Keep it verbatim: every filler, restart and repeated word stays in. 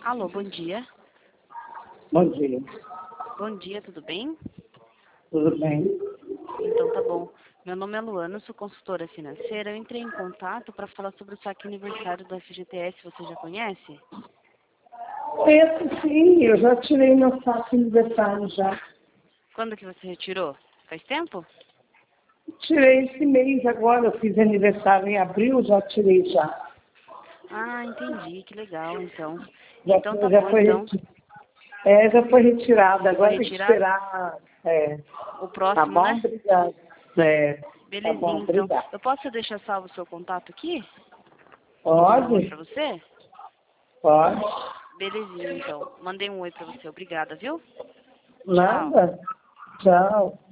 Alô, bom dia. Bom dia. Bom dia, tudo bem? Tudo bem? Então tá bom. Meu nome é Luana, sou consultora financeira. Eu entrei em contato para falar sobre o saque aniversário do F G T S, você já conhece? Esse sim, eu já tirei meu saque aniversário já. Quando que você retirou? Faz tempo? Tirei esse mês agora, eu fiz aniversário em abril, já tirei já. Ah, entendi, que legal, então. Já, Então tá já bom, foi então. reti- é, já foi retirado, Já foi agora tem que retirado? esperar. É, O tá próximo, bom? né? Obrigada. É, tá bom, Belezinha, então. obrigada. Eu posso deixar salvo o seu contato aqui? Mandar um oi pra Pode? você? Pode. Belezinha, então. Mandei um oi pra você. Obrigada, viu? Tchau. Nada. Tchau.